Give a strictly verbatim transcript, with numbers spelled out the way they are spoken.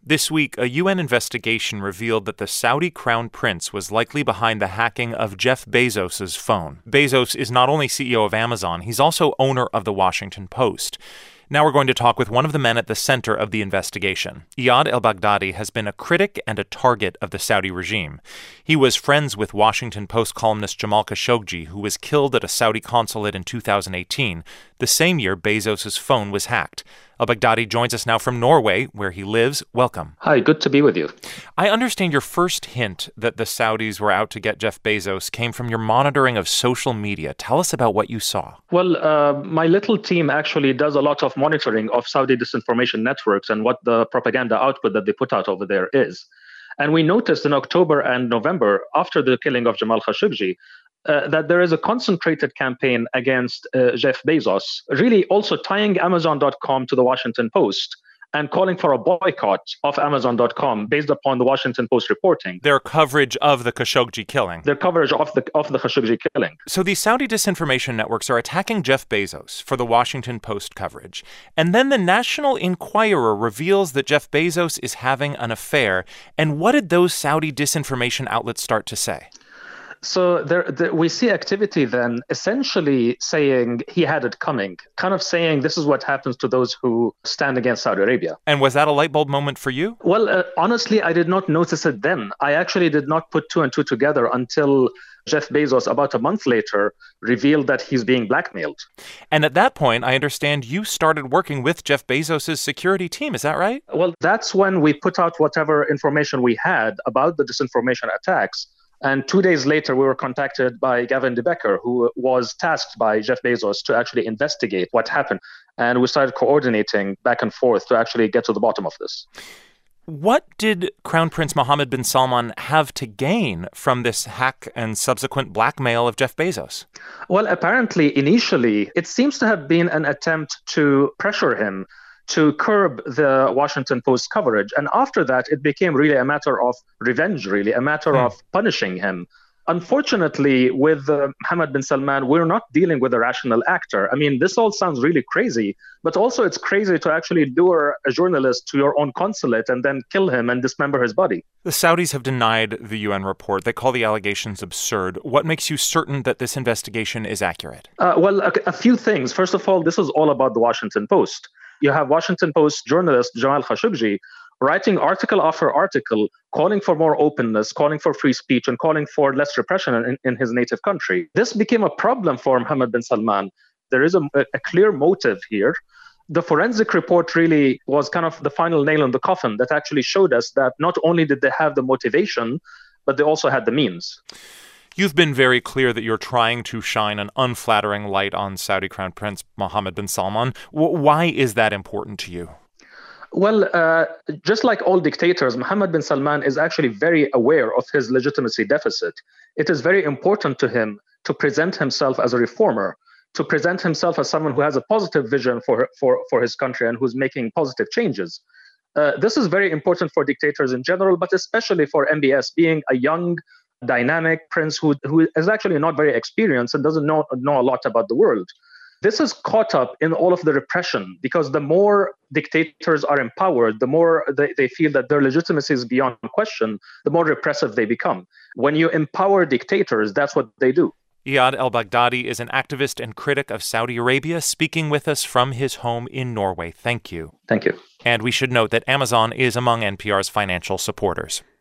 This week, a U N investigation revealed that the Saudi crown prince was likely behind the hacking of Jeff Bezos' phone. Bezos is not only C E O of Amazon, he's also owner of The Washington Post. Now we're going to talk with one of the men at the center of the investigation. Iyad El-Baghdadi has been a critic and a target of the Saudi regime. He was friends with Washington Post columnist Jamal Khashoggi, who was killed at a Saudi consulate in two thousand eighteen, the same year Bezos' phone was hacked. El-Baghdadi joins us now from Norway, where he lives. Welcome. Hi, good to be with you. I understand your first hint that the Saudis were out to get Jeff Bezos came from your monitoring of social media. Tell us about what you saw. Well, uh, my little team actually does a lot of monitoring of Saudi disinformation networks and what the propaganda output that they put out over there is. And we noticed in October and November, after the killing of Jamal Khashoggi, Uh, that there is a concentrated campaign against uh, Jeff Bezos, really also tying Amazon dot com to the Washington Post and calling for a boycott of Amazon dot com based upon the Washington Post reporting. Their coverage of the Khashoggi killing. Their coverage of the of the Khashoggi killing. So these Saudi disinformation networks are attacking Jeff Bezos for the Washington Post coverage. And then the National Enquirer reveals that Jeff Bezos is having an affair. And what did those Saudi disinformation outlets start to say? So there, there, we see activity then essentially saying he had it coming, kind of saying this is what happens to those who stand against Saudi Arabia. And was that a light bulb moment for you? Well, uh, honestly, I did not notice it then. I actually did not put two and two together until Jeff Bezos, about a month later, revealed that he's being blackmailed. And at that point, I understand you started working with Jeff Bezos' security team. Is that right? Well, that's when we put out whatever information we had about the disinformation attacks. And two days later, we were contacted by Gavin de Becker, who was tasked by Jeff Bezos to actually investigate what happened. And we started coordinating back and forth to actually get to the bottom of this. What did Crown Prince Mohammed bin Salman have to gain from this hack and subsequent blackmail of Jeff Bezos? Well, apparently, initially, it seems to have been an attempt to pressure him to curb the Washington Post coverage. And after that, it became really a matter of revenge, really, a matter mm. of punishing him. Unfortunately, with uh, Mohammed bin Salman, we're not dealing with a rational actor. I mean, this all sounds really crazy, but also it's crazy to actually lure a journalist to your own consulate and then kill him and dismember his body. The Saudis have denied the U N report. They call the allegations absurd. What makes you certain that this investigation is accurate? Uh, well, a, a few things. First of all, this is all about the Washington Post. You have Washington Post journalist Jamal Khashoggi writing article after article, calling for more openness, calling for free speech, and calling for less repression in, in his native country. This became a problem for Mohammed bin Salman. There is a, a clear motive here. The forensic report really was kind of the final nail in the coffin that actually showed us that not only did they have the motivation, but they also had the means. You've been very clear that you're trying to shine an unflattering light on Saudi Crown Prince Mohammed bin Salman. W- why is that important to you? Well, uh, just like all dictators, Mohammed bin Salman is actually very aware of his legitimacy deficit. It is very important to him to present himself as a reformer, to present himself as someone who has a positive vision for, for, for his country and who's making positive changes. Uh, this is very important for dictators in general, but especially for M B S, being a young, dynamic prince who who is actually not very experienced and doesn't know know a lot about the world. This is caught up in all of the repression because the more dictators are empowered, the more they, they feel that their legitimacy is beyond question, the more repressive they become. When you empower dictators, that's what they do. Iyad El-Baghdadi is an activist and critic of Saudi Arabia, speaking with us from his home in Norway. Thank you. Thank you. And we should note that Amazon is among N P R's financial supporters.